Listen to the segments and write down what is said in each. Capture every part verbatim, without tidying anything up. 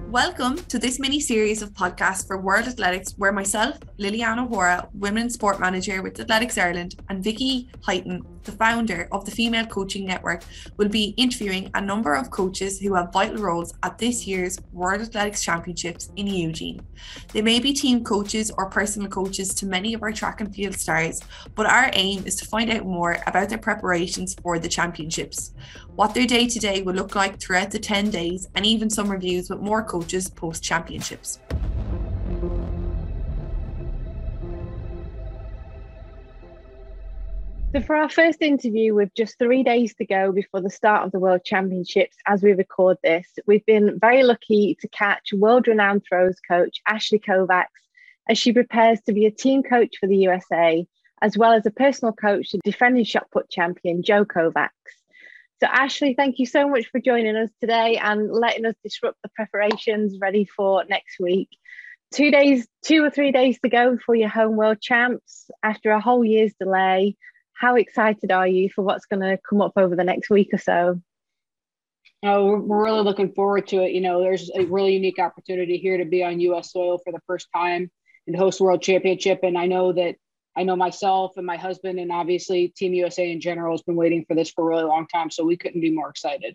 Welcome to this mini-series of podcasts for World Athletics, where myself, Liliana Hora, Women's Sport Manager with Athletics Ireland, and Vicky Heighton, the founder of the Female Coaching Network, will be interviewing a number of coaches who have vital roles at this year's World Athletics Championships in Eugene. They may be team coaches or personal coaches to many of our track and field stars, but our aim is to find out more about their preparations for the championships, what their day-to-day will look like throughout the ten days, and even some reviews with more coaches post-championships. So for our first interview, with just three days to go before the start of the World Championships, as we record this, we've been very lucky to catch world-renowned throws coach Ashley Kovacs as she prepares to be a team coach for the U S A, as well as a personal coach to defending shot put champion Jo Kovacs. So Ashley, thank you so much for joining us today and letting us disrupt the preparations ready for next week. Two days, two or three days to go for your home world champs after a whole year's delay. How excited are you for what's going to come up over the next week or so? Oh, we're really looking forward to it. You know, there's a really unique opportunity here to be on U S soil for the first time and host World Championship. And I know that I know myself and my husband and obviously Team U S A in general has been waiting for this for a really long time. So we couldn't be more excited.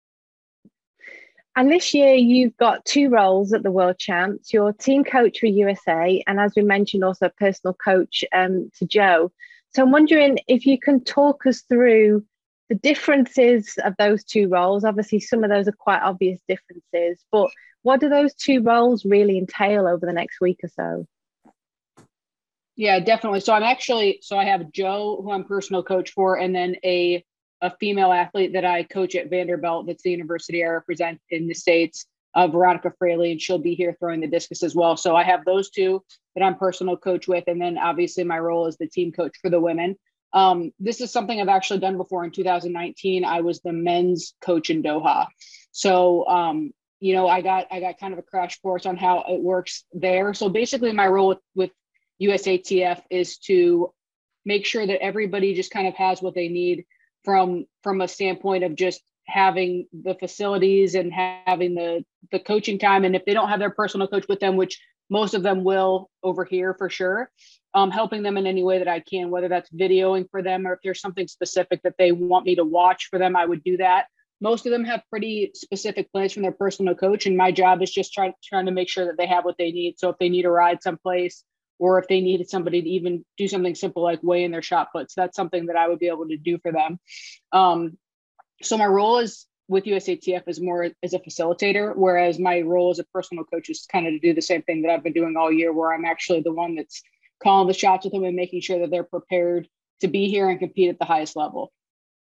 And this year you've got two roles at the World Champs. You're team coach for U S A, and as we mentioned, also personal coach um, to Jo. So I'm wondering if you can talk us through the differences of those two roles. Obviously, some of those are quite obvious differences, but what do those two roles really entail over the next week or so? Yeah, definitely. So I'm actually, so I have Jo, who I'm personal coach for, and then a, a female athlete that I coach at Vanderbilt. That's the university I represent in the States, uh, Veronica Fraley, and she'll be here throwing the discus as well. So I have those two that I'm personal coach with. And then obviously my role is the team coach for the women. Um, this is something I've actually done before. In two thousand nineteen, I was the men's coach in Doha. So, um, you know, I got, I got kind of a crash course on how it works there. So basically my role with, with U S A T F is to make sure that everybody just kind of has what they need from, from a standpoint of just having the facilities and having the, the coaching time. And if they don't have their personal coach with them, which most of them will over here for sure, um, helping them in any way that I can, whether that's videoing for them or if there's something specific that they want me to watch for them, I would do that. Most of them have pretty specific plans from their personal coach. And my job is just trying, trying to make sure that they have what they need. So if they need a ride someplace, or if they needed somebody to even do something simple like weigh in their shot puts, that's something that I would be able to do for them. Um, so my role is with U S A T F is more as a facilitator, whereas my role as a personal coach is kind of to do the same thing that I've been doing all year, where I'm actually the one that's calling the shots with them and making sure that they're prepared to be here and compete at the highest level.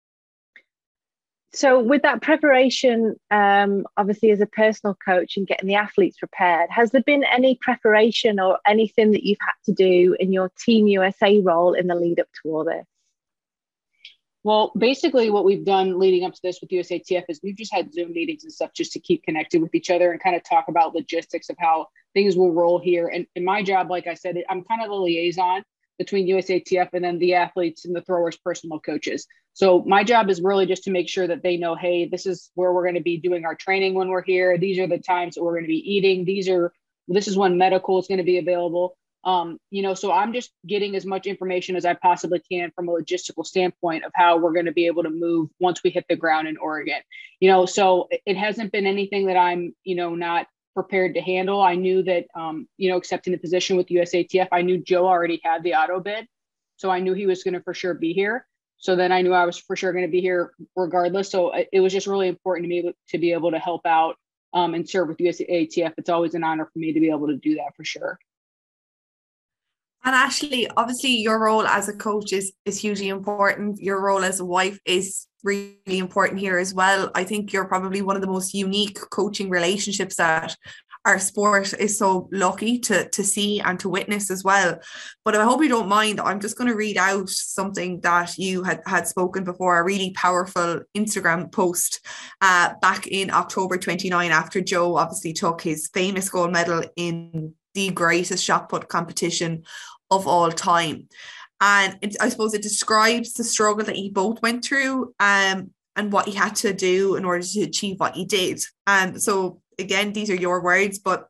So with that preparation, um, obviously as a personal coach and getting the athletes prepared, has there been any preparation or anything that you've had to do in your Team U S A role in the lead up to all this? Well, basically what we've done leading up to this with U S A T F is we've just had Zoom meetings and stuff just to keep connected with each other and kind of talk about logistics of how things will roll here. And in my job, like I said, I'm kind of the liaison between U S A T F and then the athletes and the throwers' personal coaches. So my job is really just to make sure that they know, hey, this is where we're going to be doing our training when we're here. These are the times that we're going to be eating. These are, this is when medical is going to be available. Um, you know, so I'm just getting as much information as I possibly can from a logistical standpoint of how we're going to be able to move once we hit the ground in Oregon. You know, so it hasn't been anything that I'm, you know, not prepared to handle. I knew that, um, you know, accepting the position with U S A T F, I knew Jo already had the auto bid. So I knew he was going to for sure be here. So then I knew I was for sure going to be here regardless. So it was just really important to me to be able to help out um, and serve with U S A T F. It's always an honor for me to be able to do that for sure. And Ashley, obviously your role as a coach is, is hugely important. Your role as a wife is really important here as well. I think you're probably one of the most unique coaching relationships that our sport is so lucky to, to see and to witness as well. But I hope you don't mind, I'm just going to read out something that you had, had spoken before, a really powerful Instagram post uh, back in October twenty-ninth, after Jo obviously took his famous gold medal in the greatest shot put competition of all time. And it, I suppose it describes the struggle that you both went through. Um, and what he had to do in order to achieve what he did. And so again, these are your words, but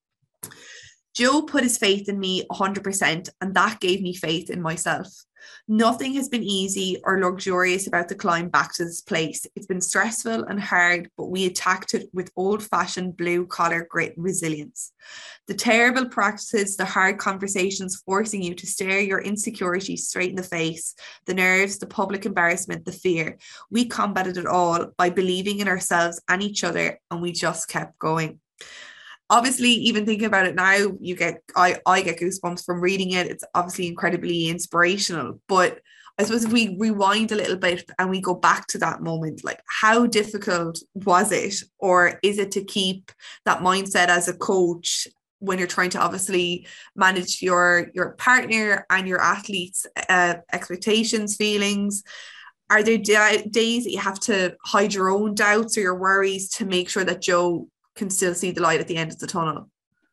Joe put his faith in me one hundred percent, and that gave me faith in myself. Nothing has been easy or luxurious about the climb back to this place. It's been stressful and hard, but we attacked it with old-fashioned blue-collar grit and resilience. The terrible practices, the hard conversations forcing you to stare your insecurities straight in the face, the nerves, the public embarrassment, the fear. We combated it all by believing in ourselves and each other, and we just kept going. Obviously, even thinking about it now, you get I, I get goosebumps from reading it. It's obviously incredibly inspirational. But I suppose if we rewind a little bit and we go back to that moment, like how difficult was it? Or is it to keep that mindset as a coach when you're trying to obviously manage your, your partner and your athletes' uh, expectations, feelings? Are there d- days that you have to hide your own doubts or your worries to make sure that Joe can still see the light at the end of the tunnel?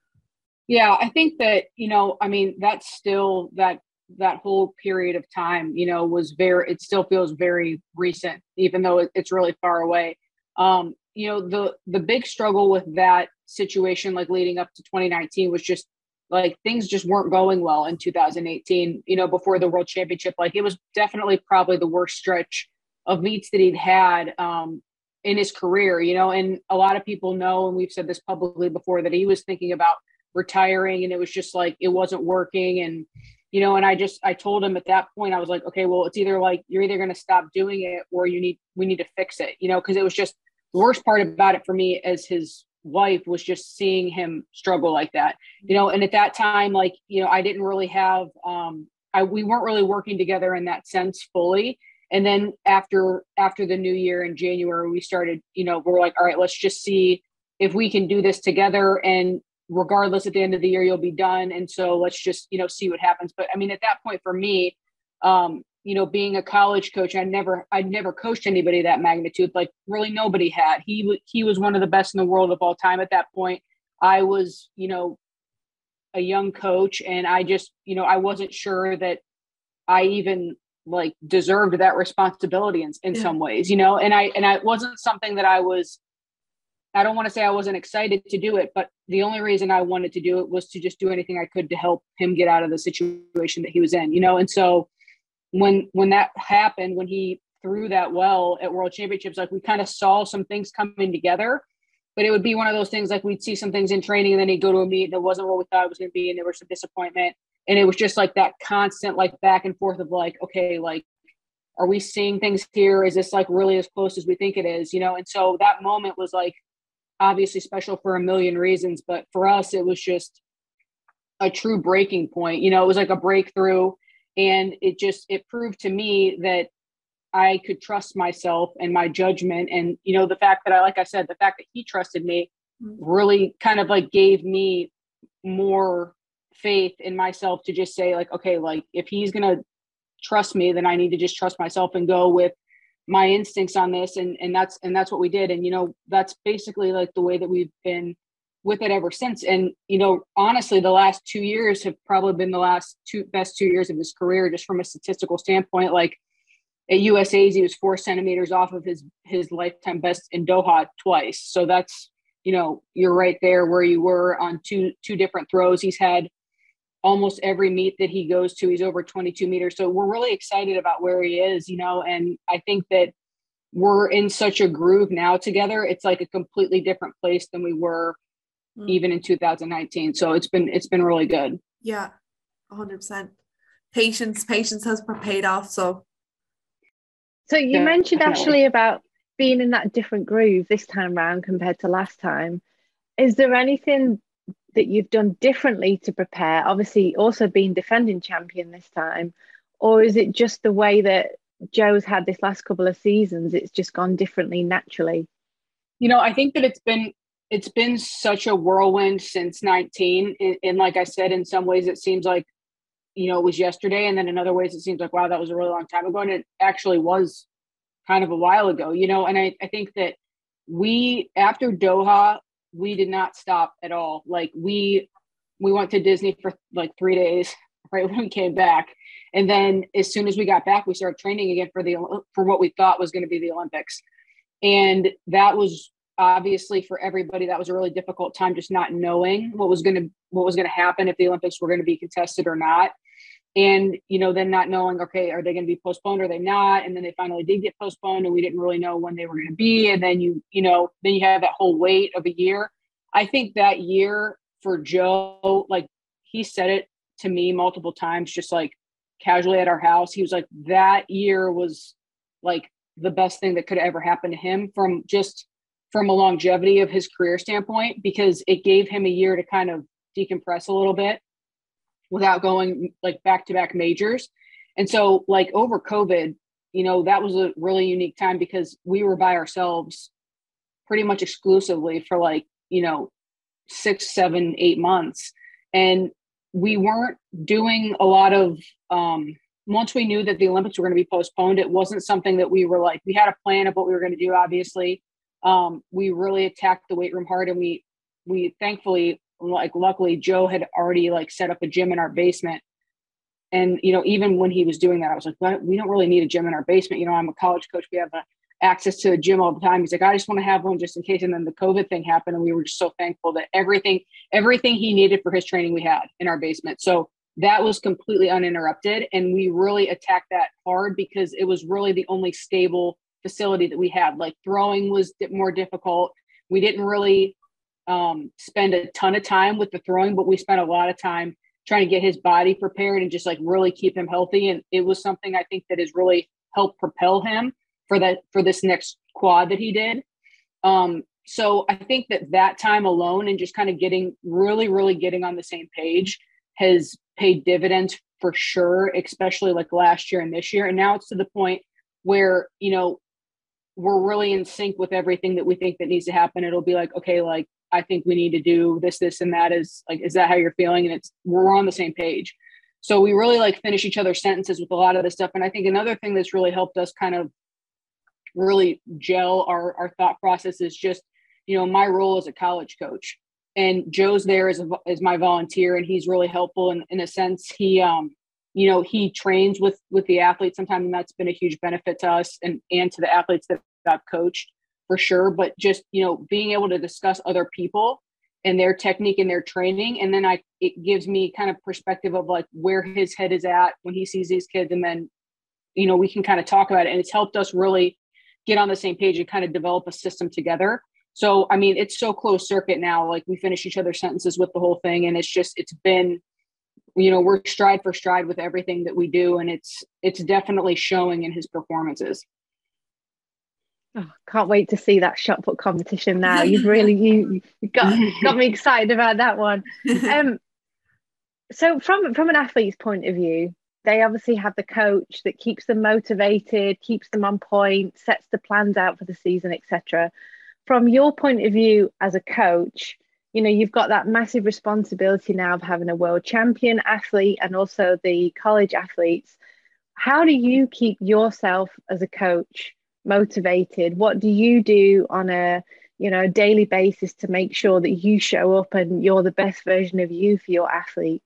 Yeah, I think that, you know, I mean, that's still that that whole period of time, you know, was very, it still feels very recent, even though it, it's really far away. Um, you know, the the big struggle with that situation, like leading up to twenty nineteen, was just like things just weren't going well in two thousand eighteen, you know, before the World Championship. Like it was definitely probably the worst stretch of meets that he'd had um, in his career, you know, and a lot of people know, and we've said this publicly before, that he was thinking about retiring, and it was just like, it wasn't working. And, you know, and I just, I told him at that point, I was like, okay, well, it's either like, you're either going to stop doing it or you need, we need to fix it, you know, because it was just the worst part about it for me as his wife was just seeing him struggle like that, you know. And at that time, like, you know, I didn't really have, um, I, we weren't really working together in that sense fully. And then after after the new year in January, we started, you know, we're like, all right, let's just see if we can do this together. And regardless, at the end of the year, you'll be done. And so let's just, you know, see what happens. But I mean, at that point for me, um, you know, being a college coach, I never, I'd never coached anybody that magnitude. Like really nobody had. He, he was one of the best in the world of all time at that point. I was, you know, a young coach, and I just, you know, I wasn't sure that I even like deserved that responsibility in, in yeah. some ways, you know, and I, and I, it wasn't something that I was, I don't want to say I wasn't excited to do it, but the only reason I wanted to do it was to just do anything I could to help him get out of the situation that he was in, you know? And so when, when that happened, when he threw that well at World Championships, like we kind of saw some things coming together, but it would be one of those things, like we'd see some things in training and then he'd go to a meet and it wasn't what we thought it was going to be. And there was some disappointment. And it was just like that constant, like back and forth of like, okay, like, are we seeing things here? Is this like really as close as we think it is? You know? And so that moment was like obviously special for a million reasons, but for us, it was just a true breaking point. You know, it was like a breakthrough, and it just, it proved to me that I could trust myself and my judgment. And, you know, the fact that I, like I said, the fact that he trusted me really kind of like gave me more faith in myself to just say like, okay, like if he's going to trust me, then I need to just trust myself and go with my instincts on this. And, and that's, and that's what we did. And, you know, that's basically like the way that we've been with it ever since. And, you know, honestly, the last two years have probably been the last two best two years of his career, just from a statistical standpoint. Like at U S A's, he was four centimeters off of his, his lifetime best in Doha twice. So that's, you know, you're right there where you were on two, two different throws. He's had almost every meet that he goes to, he's over twenty-two meters. So we're really excited about where he is, you know, and I think that we're in such a groove now together. It's like a completely different place than we were mm. even in two thousand nineteen. So it's been, it's been really good. Yeah. A hundred percent. Patience, patience has paid off. So, so you yeah, mentioned definitely. Ashley about being in that different groove this time round compared to last time. Is there anything that you've done differently to prepare, obviously also being defending champion this time, or is it just the way that Joe's had this last couple of seasons, it's just gone differently naturally? You know, I think that it's been, it's been such a whirlwind since nineteen. And, and like I said, in some ways it seems like, you know, it was yesterday. And then in other ways it seems like, wow, that was a really long time ago. And it actually was kind of a while ago, you know? And I, I think that we, after Doha, we did not stop at all. Like we, we went to Disney for like three days. right when we came back. And then as soon as we got back, we started training again for the for what we thought was going to be the Olympics. And that was obviously for everybody, that was a really difficult time, just not knowing what was going to what was going to happen, if the Olympics were going to be contested or not. And, you know, then not knowing, okay, are they going to be postponed? Or are they not? And then they finally did get postponed, and we didn't really know when they were going to be. And then you, you know, then you have that whole wait of a year. I think that year for Joe, like he said it to me multiple times, just like casually at our house. He was like, that year was like the best thing that could ever happen to him from just from a longevity of his career standpoint, because it gave him a year to kind of decompress a little bit without going like back-to-back majors. And so like over COVID, you know, that was a really unique time because we were by ourselves pretty much exclusively for like, you know, six, seven, eight months. And we weren't doing a lot of, um, once we knew that the Olympics were going to be postponed, it wasn't something that we were like, we had a plan of what we were going to do, obviously. Um, we really attacked the weight room hard, and we, we thankfully, like luckily Joe had already like set up a gym in our basement. And, you know, even when he was doing that, I was like, well, we don't really need a gym in our basement. You know, I'm a college coach. We have a, access to a gym all the time. He's like, I just want to have one just in case. And then the COVID thing happened, and we were just so thankful that everything, everything he needed for his training, we had in our basement. So that was completely uninterrupted. And we really attacked that hard because it was really the only stable facility that we had. Like throwing was more difficult. We didn't really um, spend a ton of time with the throwing, but we spent a lot of time trying to get his body prepared and just like really keep him healthy. And it was something I think that has really helped propel him for that, for this next quad that he did. Um, so I think that that time alone and just kind of getting really, really getting on the same page has paid dividends for sure, especially like last year and this year. And now it's to the point where, you know, we're really in sync with everything that we think that needs to happen. It'll be like, okay, like, I think we need to do this, this, and that. Is like, is that how you're feeling? And it's, we're on the same page. So we really like finish each other's sentences with a lot of this stuff. And I think another thing that's really helped us kind of really gel our, our thought process is just, you know, my role as a college coach, and Joe's there as, a, as my volunteer. And he's really helpful in, in a sense. He, um, you know, he trains with, with the athletes sometimes, and that's been a huge benefit to us and, and to the athletes that I've coached for sure. But just, you know, being able to discuss other people and their technique and their training. And then I, it gives me kind of perspective of like where his head is at when he sees these kids. And then, you know, we can kind of talk about it, and it's helped us really get on the same page and kind of develop a system together. So, I mean, it's so closed circuit now, like we finish each other's sentences with the whole thing. And it's just, it's been, you know, we're stride for stride with everything that we do. And it's, it's definitely showing in his performances. Oh, can't wait to see that shot put competition now. You've really, you got, got me excited about that one. Um, so from, from an athlete's point of view, they obviously have the coach that keeps them motivated, keeps them on point, sets the plans out for the season, et cetera. From your point of view as a coach, you know, you've got that massive responsibility now of having a world champion athlete and also the college athletes. How do you keep yourself as a coach motivated? What do you do on a, you know, daily basis to make sure that you show up and you're the best version of you for your athletes?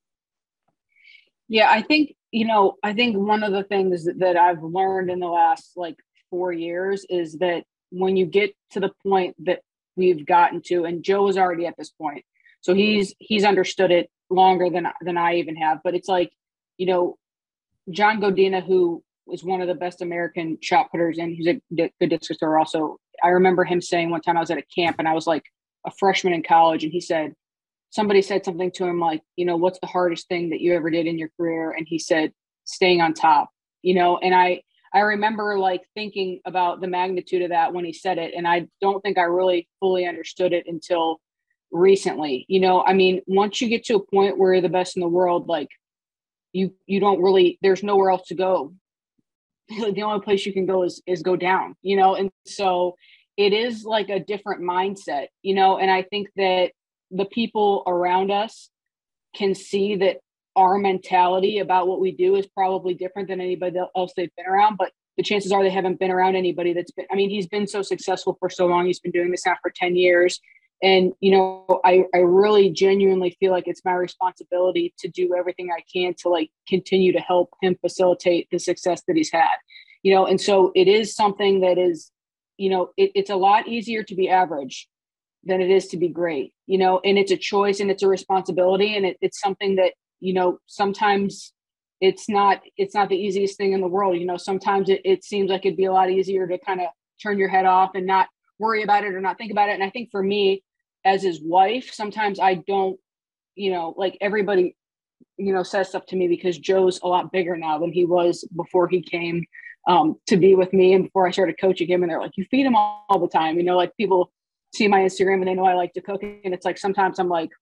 Yeah, I think, you know, I think one of the things that I've learned in the last like four years is that when you get to the point that we've gotten to, and Joe is already at this point, so he's, he's understood it longer than, than I even have, but it's like, you know, John Godina, who is one of the best American shot putters, and he's a good discus thrower also. I remember him saying one time I was at a camp and I was like a freshman in college, and he said, somebody said something to him like, you know, what's the hardest thing that you ever did in your career? And he said, staying on top, you know, and I, I remember like thinking about the magnitude of that when he said it. And I don't think I really fully understood it until recently. You know, I mean, once you get to a point where you're the best in the world, like you, you don't really, there's nowhere else to go. The only place you can go is, is go down, you know? And so it is like a different mindset, you know? And I think that the people around us can see that our mentality about what we do is probably different than anybody else they've been around, but the chances are they haven't been around anybody that's been, I mean, he's been so successful for so long. He's been doing this now for ten years. And, you know, I, I really genuinely feel like it's my responsibility to do everything I can to like continue to help him facilitate the success that he's had, you know? And so it is something that is, you know, it, it's a lot easier to be average than it is to be great, you know, and it's a choice and it's a responsibility. And it, it's something that, you know, sometimes it's not, it's not the easiest thing in the world. You know, sometimes it, it seems like it'd be a lot easier to kind of turn your head off and not worry about it or not think about it. And I think for me, as his wife, sometimes I don't, you know, like everybody, you know, says stuff to me because Joe's a lot bigger now than he was before he came um, to be with me and before I started coaching him. And they're like, you feed him all, all the time. You know, like people see my Instagram and they know I like to cook. And it's like, sometimes I'm like,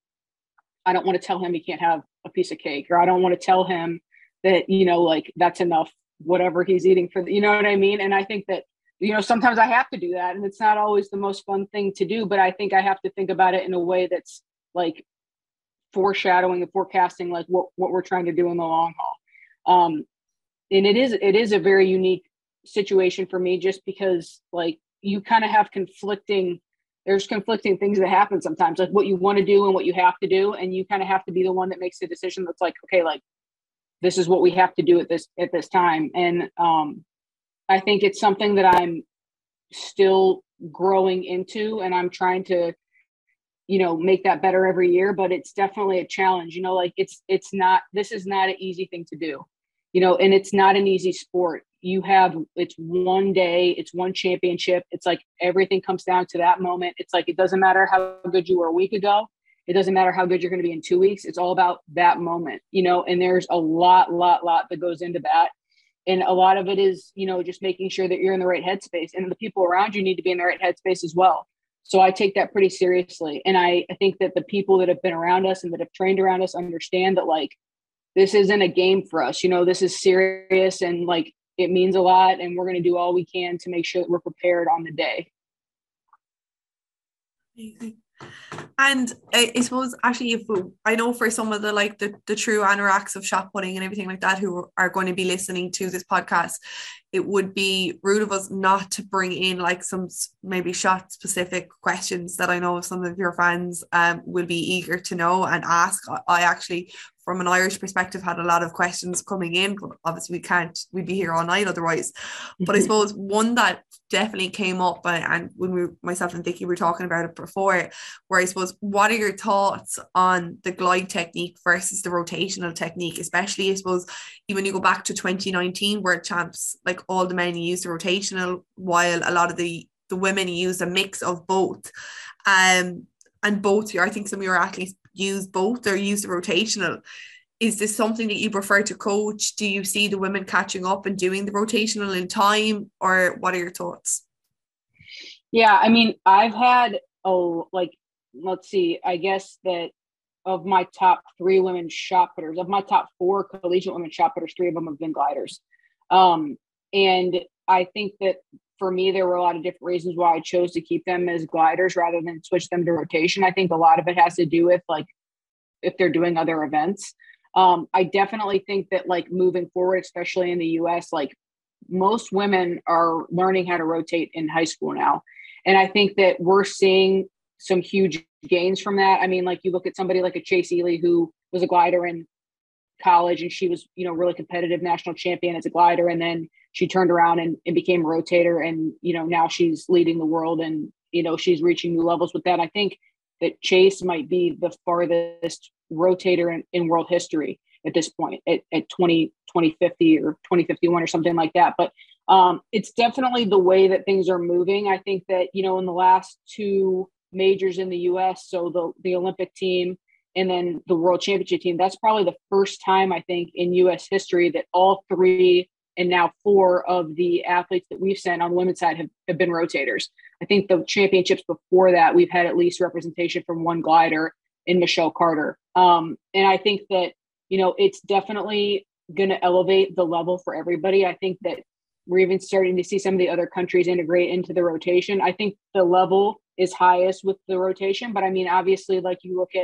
I don't want to tell him he can't have a piece of cake, or I don't want to tell him that, you know, like that's enough, whatever he's eating for, the, you know what I mean? And I think that, you know, sometimes I have to do that, and it's not always the most fun thing to do, but I think I have to think about it in a way that's like foreshadowing and forecasting, like what, what we're trying to do in the long haul. Um, and it is, it is a very unique situation for me, just because like you kind of have conflicting, there's conflicting things that happen sometimes, like what you want to do and what you have to do. And you kind of have to be the one that makes the decision that's like, okay, like this is what we have to do at this, at this time. And, um, I think it's something that I'm still growing into, and I'm trying to, you know, make that better every year, but it's definitely a challenge, you know, like it's, it's not, this is not an easy thing to do, you know, and it's not an easy sport. You have, it's one day, it's one championship. It's like everything comes down to that moment. It's like, it doesn't matter how good you were a week ago. It doesn't matter how good you're going to be in two weeks. It's all about that moment, you know, and there's a lot, lot, lot that goes into that. And a lot of it is, you know, just making sure that you're in the right headspace, and the people around you need to be in the right headspace as well. So I take that pretty seriously. And I, I think that the people that have been around us and that have trained around us understand that like, this isn't a game for us, you know, this is serious, and like, it means a lot, and we're going to do all we can to make sure that we're prepared on the day. Amazing. And I, I suppose actually, if we, I know for some of the like the, the true anoraks of shot putting and everything like that who are going to be listening to this podcast, it would be rude of us not to bring in like some maybe shot specific questions that I know some of your fans um will be eager to know and ask. I actually, from an Irish perspective, had a lot of questions coming in, but obviously we can't, we'd be here all night otherwise. But I suppose one that definitely came up, and, and when we, myself and Vicky were talking about it before, where I suppose, what are your thoughts on the glide technique versus the rotational technique, especially I suppose even you go back to twenty nineteen World Champs, like all the men used the rotational while a lot of the, the women used a mix of both. Um, and both, I think some of your athletes use both or use the rotational. Is this something that you prefer to coach? Do you see the women catching up and doing the rotational in time, or what are your thoughts? Yeah, I mean, I've had, oh, like, let's see, I guess that of my top three women shot putters, of my top four collegiate women shot putters, three of them have been gliders. Um, and I think that for me, there were a lot of different reasons why I chose to keep them as gliders rather than switch them to rotation. I think a lot of it has to do with like, if they're doing other events. Um, I definitely think that like moving forward, especially in the U S, like most women are learning how to rotate in high school now. And I think that we're seeing some huge gains from that. I mean, like you look at somebody like a Chase Ely, who was a glider in college, and she was, you know, really competitive national champion as a glider. And then she turned around and, and became a rotator. And, you know, now she's leading the world, and, you know, she's reaching new levels with that. I think that Chase might be the farthest rotator in, in world history at this point at, at twenty, twenty fifty or twenty fifty-one or something like that. But um, it's definitely the way that things are moving. I think that, you know, in the last two majors in the U S, so the, the Olympic team and then the World Championship team, that's probably the first time, I think, in U S history that all three and now four of the athletes that we've sent on the women's side have, have been rotators. I think the championships before that, we've had at least representation from one glider in Michelle Carter. Um, and I think that, you know, it's definitely going to elevate the level for everybody. I think that we're even starting to see some of the other countries integrate into the rotation. I think the level is highest with the rotation, but I mean, obviously, like you look at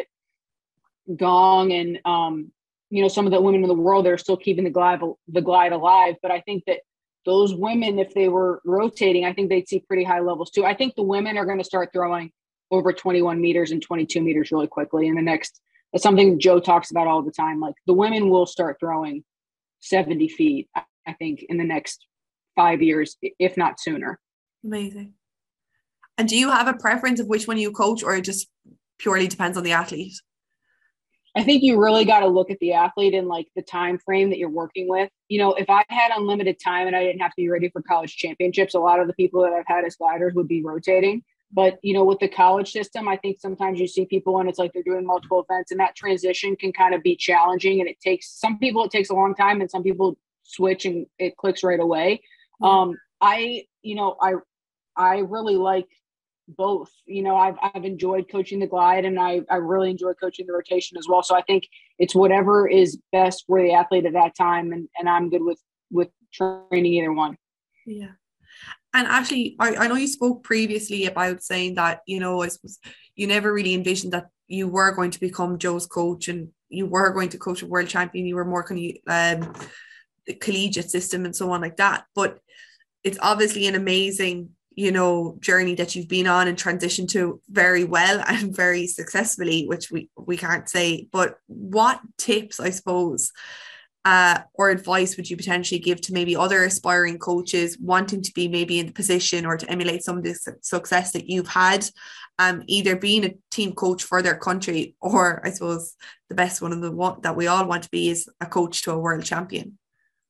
Gong and, um, you know, some of the women in the world that are still keeping the glide, the glide alive. But I think that those women, if they were rotating, I think they'd see pretty high levels too. I think the women are going to start throwing over twenty-one meters and twenty-two meters really quickly. And the next, that's something Joe talks about all the time. Like the women will start throwing seventy feet, I think, in the next five years, if not sooner. Amazing. And do you have a preference of which one you coach, or it just purely depends on the athlete? I think you really got to look at the athlete and like the time frame that you're working with. You know, if I had unlimited time and I didn't have to be ready for college championships, a lot of the people that I've had as gliders would be rotating. But, you know, with the college system, I think sometimes you see people and it's like they're doing multiple events, and that transition can kind of be challenging. And it takes some people, it takes a long time, and some people switch and it clicks right away. Mm-hmm. Um, I, you know, I, I really like both. You know, I've, I've enjoyed coaching the glide, and I, I really enjoy coaching the rotation as well. So I think it's whatever is best for the athlete at that time. And, and I'm good with, with training either one. Yeah. And actually, I, I know you spoke previously about saying that, you know, I suppose you never really envisioned that you were going to become Joe's coach and you were going to coach a world champion. You were more kind of um, the collegiate system and so on like that. But it's obviously an amazing, you know, journey that you've been on and transitioned to very well and very successfully, which we, we can't say. But what tips, I suppose, uh, or advice would you potentially give to maybe other aspiring coaches wanting to be maybe in the position or to emulate some of the su- success that you've had, um, either being a team coach for their country, or I suppose the best one of the one that we all want to be is a coach to a world champion?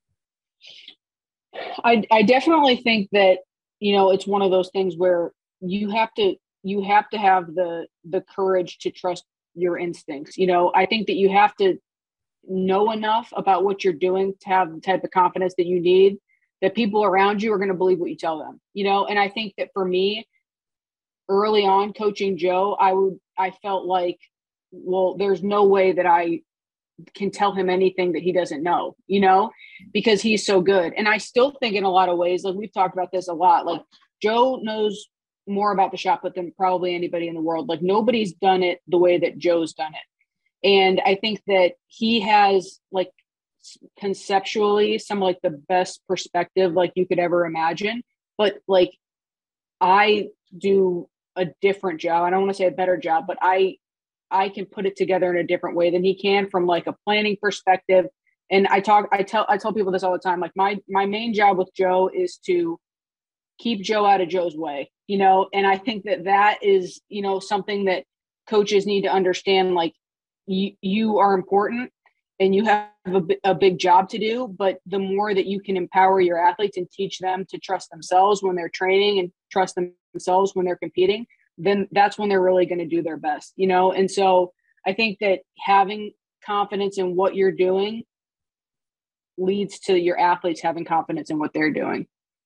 I, I definitely think that, you know, it's one of those things where you have to, you have to have the, the courage to trust your instincts. You know, I think that you have to know enough about what you're doing to have the type of confidence that you need, that people around you are going to believe what you tell them, you know? And I think that for me, early on coaching Joe, I would, I felt like, well, there's no way that I can tell him anything that he doesn't know, you know, because he's so good. And I still think in a lot of ways, like we've talked about this a lot, like Joe knows more about the shot put than probably anybody in the world. Like nobody's done it the way that Joe's done it. And I think that he has like conceptually some like the best perspective like you could ever imagine. But like I do a different job. I don't want to say a better job, but I I can put it together in a different way than he can from like a planning perspective. And I talk, I tell, I tell people this all the time. Like my, my main job with Joe is to keep Joe out of Joe's way, you know? And I think that that is, you know, something that coaches need to understand. Like you, you are important and you have a, a big job to do, but the more that you can empower your athletes and teach them to trust themselves when they're training and trust themselves when they're competing, then that's when they're really going to do their best, you know? And so I think that having confidence in what you're doing leads to your athletes having confidence in what they're doing.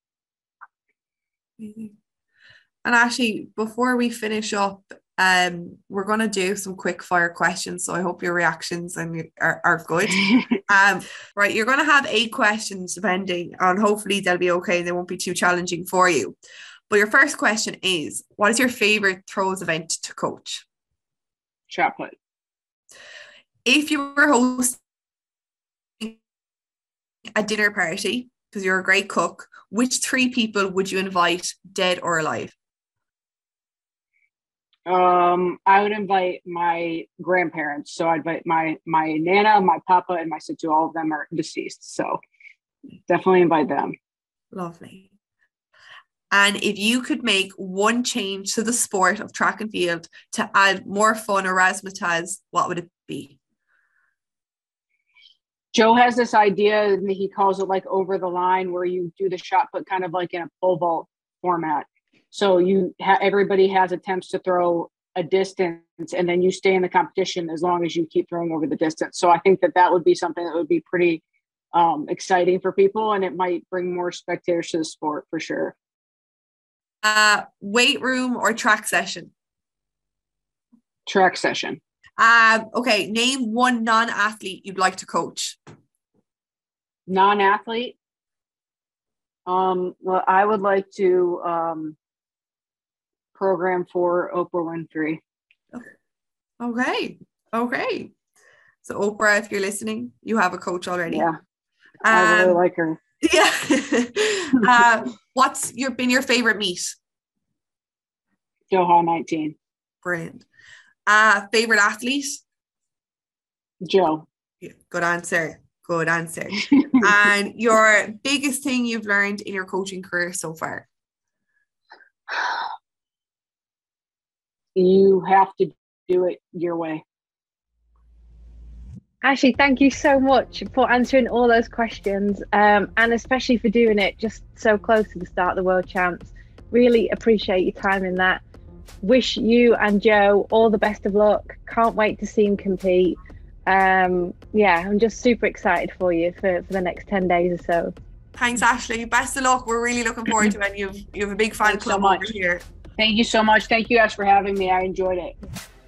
And actually, before we finish up, um, we're going to do some quick fire questions. So I hope your reactions and are, are good. um, right. You're going to have eight questions depending on, hopefully they'll be okay. They won't be too challenging for you. But your first question is, what is your favorite throws event to coach? Shot put. If you were hosting a dinner party, because you're a great cook, which three people would you invite, dead or alive? Um, I would invite my grandparents. So I'd invite my, my Nana, my Papa, and my Situ. All of them are deceased. So definitely invite them. Lovely. And if you could make one change to the sport of track and field to add more fun or razzmatazz, what would it be? Joe has this idea, and he calls it like over the line, where you do the shot put kind of like in a pole vault format. So you ha- everybody has attempts to throw a distance, and then you stay in the competition as long as you keep throwing over the distance. So I think that that would be something that would be pretty um, exciting for people, and it might bring more spectators to the sport for sure. Uh, weight room or track session? Track session. Um, okay, name one non-athlete you'd like to coach. Non-athlete? Um, well, I would like to um, program for Oprah Winfrey. Okay, okay. So Oprah, if you're listening, you have a coach already. Yeah, um, I really like her. Yeah. uh, what's your been your favorite meet? Doha nineteen. Brilliant. Uh, favorite athlete? Joe. Yeah, good answer. Good answer. And your biggest thing you've learned in your coaching career so far? You have to do it your way. Ashley, thank you so much for answering all those questions, um, and especially for doing it just so close to the start of the World Champs. Really appreciate your time in that. Wish you and Joe all the best of luck. Can't wait to see him compete. Um, yeah, I'm just super excited for you for, for the next ten days or so. Thanks, Ashley. Best of luck. We're really looking forward to it. And you've, you have a big fan Thanks club so much. over here. Thank you so much. Thank you guys for having me. I enjoyed it.